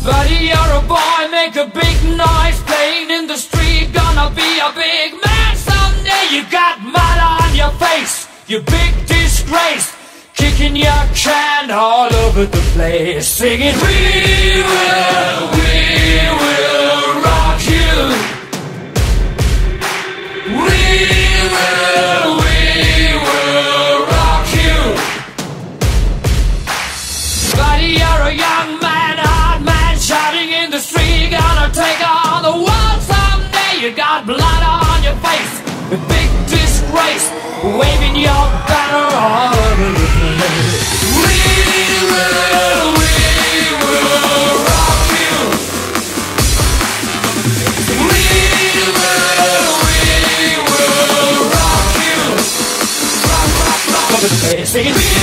Buddy, you're a boy, make a big noise, playing in the street, gonna be a big man someday. You got mud on your face, you big disgrace, kicking your can all over the place, singing, we will rock you. We will rock you. Buddy, you're a young man, hard man, shouting in the street, gonna take on the world someday. You got blood on your face, a big disgrace, waving your banner all over the place. We will rock you. We will rock you. Rock over the place, singing, we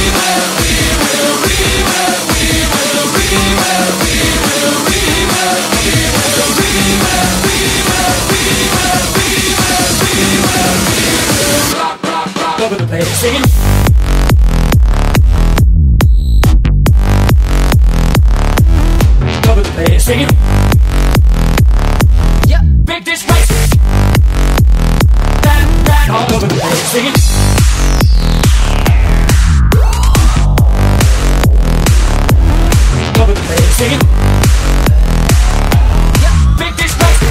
over the place, singing. Over the place, singing. Yeah, big disgrace. That all over the place, singing. Over the place, singing. Yeah, big disgrace.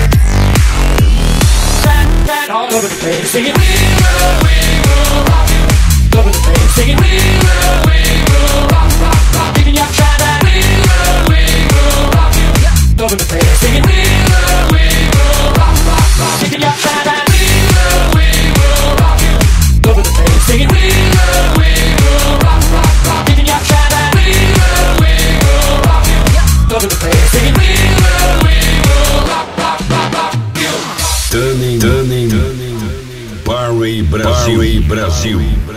That all over the place, singing. We will rock you. Over the place, singing, we will rock, rock, rock, kicking your can and we will rock you. Yeah. Over the place, singing, we will rock, rock, rock, kicking your can and we will rock you. Over the place, singing, we will rock, rock, rock, kicking your can and we will rock you. Yeah. Over the place, singing, we will rock, rock, rock, rock you. Turning, Barry Brasil.